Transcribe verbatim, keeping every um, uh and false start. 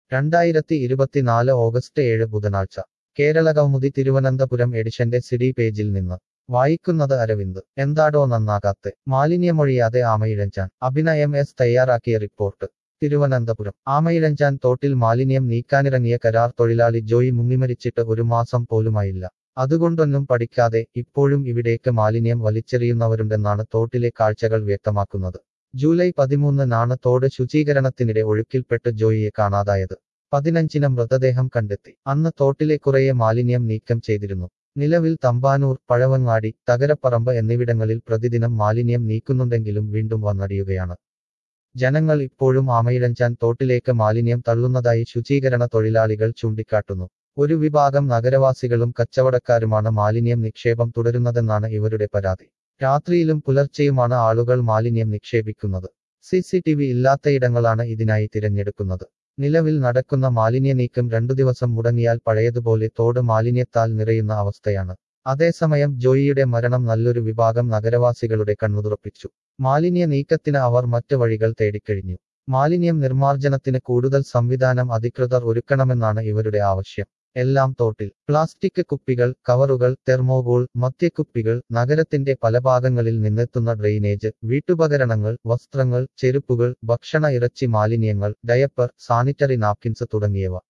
രണ്ടായിരത്തി ഇരുപത്തിനാല് ഓഗസ്റ്റ് ഏഴ് ബുധനാഴ്ച കേരളകൗമുദി തിരുവനന്തപുരം എഡിഷന്റെ സിഡി പേജിൽ നിന്ന് വായിക്കുന്നത് അരവിന്ദ്. എന്താടോ നന്നാകാത്തെ, മാലിന്യമൊഴിയാതെ ആമയിഴഞ്ചാൻ. അഭിനയം എസ് തയ്യാറാക്കിയ റിപ്പോർട്ട്. തിരുവനന്തപുരം. ആമയിഴഞ്ചാൻ തോട്ടിൽ മാലിന്യം നീക്കാനിറങ്ങിയ കരാർ തൊഴിലാളി ജോയി മുങ്ങിമരിച്ചിട്ട് ഒരു മാസം പോലുമായില്ല. അതുകൊണ്ടൊന്നും പഠിക്കാതെ ഇപ്പോഴും ഇവിടേക്ക് മാലിന്യം വലിച്ചെറിയുന്നവരുണ്ടെന്നാണ് തോട്ടിലെ കാഴ്ചകൾ വ്യക്തമാക്കുന്നത്. ജൂലൈ പതിമൂന്നിനാണ് തോട് ശുചീകരണത്തിനിടെ ഒഴുക്കിൽപ്പെട്ട് ജോയിയെ കാണാതായത്. പതിനഞ്ചിന് മൃതദേഹം കണ്ടെത്തി. അന്ന് തോട്ടിലെ കുറേ മാലിന്യം നീക്കം ചെയ്തിരുന്നു. നിലവിൽ തമ്പാനൂർ, പഴവങ്ങാടി, തകരപ്പറമ്പ് എന്നിവിടങ്ങളിൽ പ്രതിദിനം മാലിന്യം നീക്കുന്നുണ്ടെങ്കിലും വീണ്ടും വന്നടിയുകയാണ്. ജനങ്ങൾ ഇപ്പോഴും ആമയിഴഞ്ചാൻ തോട്ടിലേക്ക് മാലിന്യം തള്ളുന്നതായി ശുചീകരണ തൊഴിലാളികൾ ചൂണ്ടിക്കാട്ടുന്നു. ഒരു വിഭാഗം നഗരവാസികളും കച്ചവടക്കാരുമാണ് മാലിന്യം നിക്ഷേപം തുടരുന്നതെന്നാണ് ഇവരുടെ പരാതി. രാത്രിയിലും പുലർച്ചെയുമാണ് ആളുകൾ മാലിന്യം നിക്ഷേപിക്കുന്നത്. സി സി ടി വി ഇല്ലാത്തയിടങ്ങളാണ് ഇതിനായി തിരഞ്ഞെടുക്കുന്നത്. നിലവിൽ നടക്കുന്ന മാലിന്യ നീക്കം രണ്ടു ദിവസം മുടങ്ങിയാൽ പഴയതുപോലെ തോട് മാലിന്യത്താൽ നിറയുന്ന അവസ്ഥയാണ്. അതേസമയം ജോയിയുടെ മരണം നല്ലൊരു വിഭാഗം നഗരവാസികളുടെ കണ്ണുതുറപ്പിച്ചു. മാലിന്യ നീക്കത്തിന് അവർ മറ്റ് വഴികൾ തേടിക്കഴിഞ്ഞു. മാലിന്യം നിർമ്മാർജ്ജനത്തിന് കൂടുതൽ സംവിധാനം അധികൃതർ ഒരുക്കണമെന്നാണ് ഇവരുടെ ആവശ്യം. എല്ലാം തോട്ടിൽ. പ്ലാസ്റ്റിക് കുപ്പികൾ, കവറുകൾ, തെർമോകോൾ, മദ്യക്കുപ്പികൾ, നഗരത്തിന്റെ പല ഭാഗങ്ങളിൽ നിന്നെത്തുന്ന ഡ്രെയിനേജ്, വീട്ടുപകരണങ്ങൾ, വസ്ത്രങ്ങൾ, ചെരുപ്പുകൾ, ഭക്ഷണ ഇറച്ചി മാലിന്യങ്ങൾ, ഡയപ്പർ, സാനിറ്ററി നാപ്കിൻസ് തുടങ്ങിയവ